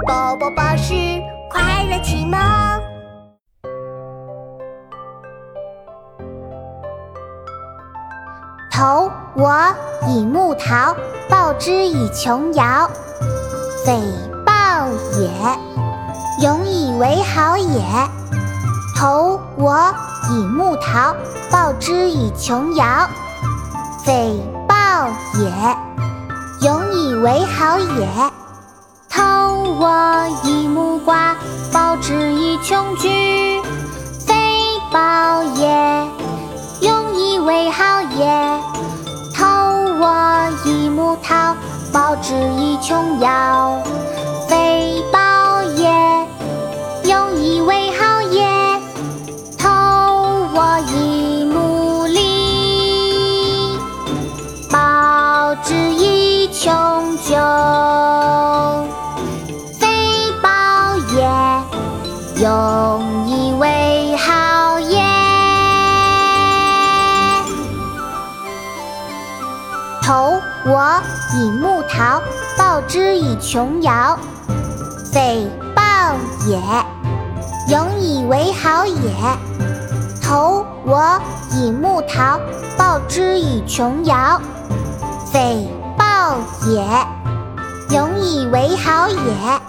宝宝巴士快乐启蒙。投我以木桃，报之以琼瑶。匪报也，永以为好也。投我以木桃，报之以琼瑶。匪报也，永以为好也。投我以木瓜，报之以琼菊。匪报也，永以为好也。投我以木桃，报之以琼瑶。匪报也，永以为好也。投我以木梨，报之以琼酒。匪报也，永以为好也。投我以木桃，报之以琼瑶。匪报也，永以为好也。投我以木桃，报之以琼瑶。匪报也，永以为好也。